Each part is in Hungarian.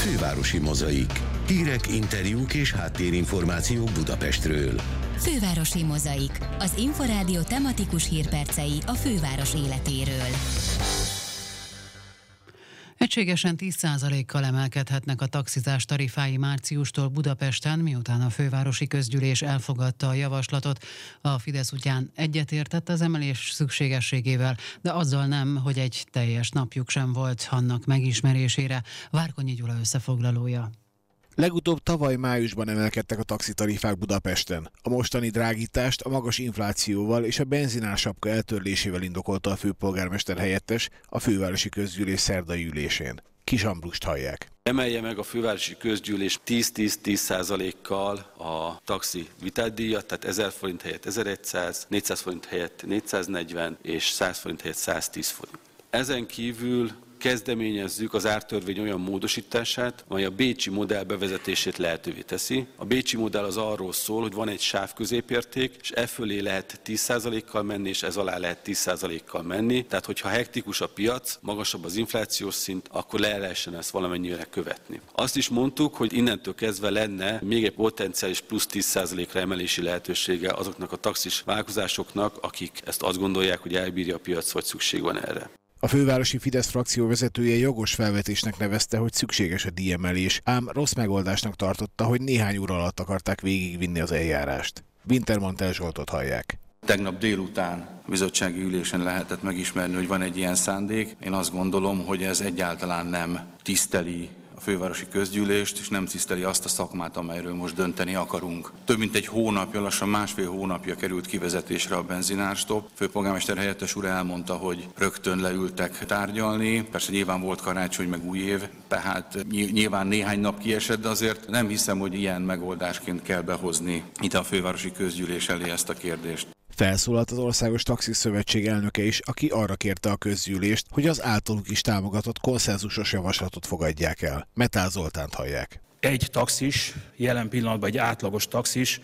Fővárosi Mozaik. Hírek, interjúk és háttérinformációk Budapestről. Fővárosi Mozaik. Az Inforádió tematikus hírpercei a főváros életéről. Egységesen 10%-kal emelkedhetnek a taxizás tarifái márciustól Budapesten, miután a fővárosi közgyűlés elfogadta a javaslatot. A Fidesz ugyan egyetértett az emelés szükségességével, de azzal nem, hogy egy teljes napjuk sem volt annak megismerésére. Várkonyi Gyula összefoglalója. Legutóbb tavaly májusban emelkedtek a taxitarifák Budapesten. A mostani drágítást a magas inflációval és a benzinársapka eltörlésével indokolta a főpolgármester helyettes a fővárosi közgyűlés szerdai ülésén. Kis Ambrust hallják. Emelje meg a fővárosi közgyűlés 10%-kal a taxi vitádíjat, tehát 1000 forint helyett 1100, 400 forint helyett 440 és 100 forint helyett 110 forint. Ezen kívül kezdeményezzük az ártörvény olyan módosítását, amely a bécsi modell bevezetését lehetővé teszi. A bécsi modell az arról szól, hogy van egy sávközépérték, és e fölé lehet 10%-kal menni, és ez alá lehet 10%-kal menni. Tehát, hogyha hektikus a piac, magasabb az inflációs szint, akkor le lehessen ezt valamennyire követni. Azt is mondtuk, hogy innentől kezdve lenne még egy potenciális plusz 10%-ra emelési lehetősége azoknak a taxis vállalkozásoknak, akik ezt azt gondolják, hogy elbírja a piac, vagy szükség van erre. A fővárosi Fidesz frakció vezetője jogos felvetésnek nevezte, hogy szükséges a díjemelés, ám rossz megoldásnak tartotta, hogy néhány óra alatt akarták végigvinni az eljárást. Wintermantel Zsoltot hallják. Tegnap délután a bizottsági ülésen lehetett megismerni, hogy van egy ilyen szándék. Én azt gondolom, hogy ez egyáltalán nem tiszteli a fővárosi közgyűlést, és nem tiszteli azt a szakmát, amelyről most dönteni akarunk. Több mint egy hónapja, lassan másfél hónapja került kivezetésre a benzinárstop. Főpolgármester helyettes úr elmondta, hogy rögtön leültek tárgyalni. Persze nyilván volt karácsony, meg új év, tehát nyilván néhány nap kiesett, de azért nem hiszem, hogy ilyen megoldásként kell behozni itt a fővárosi közgyűlés elé ezt a kérdést. Felszólalt az Országos Taxis Szövetség elnöke is, aki arra kérte a közgyűlést, hogy az általuk is támogatott konszenzusos javaslatot fogadják el. Metál Zoltánt hallják. Egy taxis, jelen pillanatban egy átlagos taxis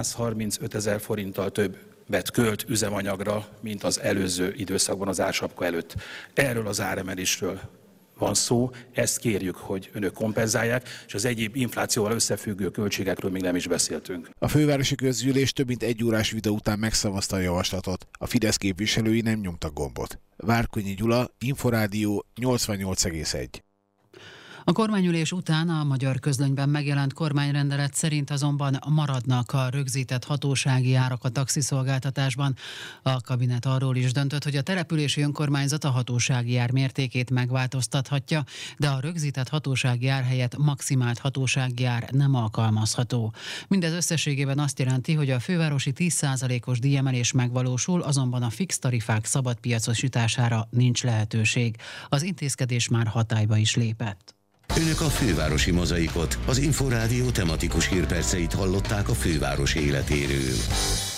135 000 forinttal többet költ üzemanyagra, mint az előző időszakban az ársapka előtt. Erről az áremelésről van szó, ezt kérjük, hogy önök kompenzálják, és az egyéb inflációval összefüggő költségekről még nem is beszéltünk. A fővárosi közgyűlés több mint egy órás vita után megszavazta a javaslatot. A Fidesz képviselői nem nyomtak gombot. Várkonyi Gyula, Inforádió 88,1. A kormányülés után a Magyar Közlönyben megjelent kormányrendelet szerint azonban maradnak a rögzített hatósági árak a taxiszolgáltatásban. A kabinet arról is döntött, hogy a települési önkormányzat a hatósági ár mértékét megváltoztathatja, de a rögzített hatósági ár helyett maximált hatósági ár nem alkalmazható. Mindez összességében azt jelenti, hogy a fővárosi 10%-os díjemelés megvalósul, azonban a fix tarifák szabad piacosítására nincs lehetőség. Az intézkedés már hatályba is lépett. Önök a Fővárosi Mozaikot, az Inforádió tematikus hírperceit hallották a főváros életéről.